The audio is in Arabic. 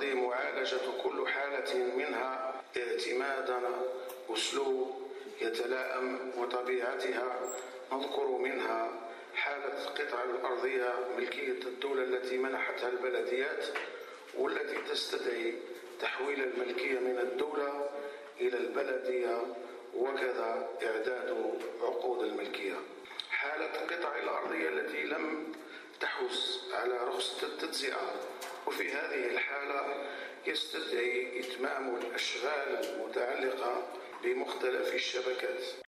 الأرضي معالجة كل حالة منها اعتمادا أسلوب يتلائم وطبيعتها. نذكر منها حالة القطع الأرضية ملكية الدولة التي منحتها البلديات، والتي تستدعي تحويل الملكية من الدولة إلى البلدية، وكذا إعداد عقود الملكية. حالة القطع الأرضية التي لم تحوز على رخصة التجزئة، وفي هذه الحالة يستدعي إتمام الأشغال المتعلقة بمختلف الشبكات.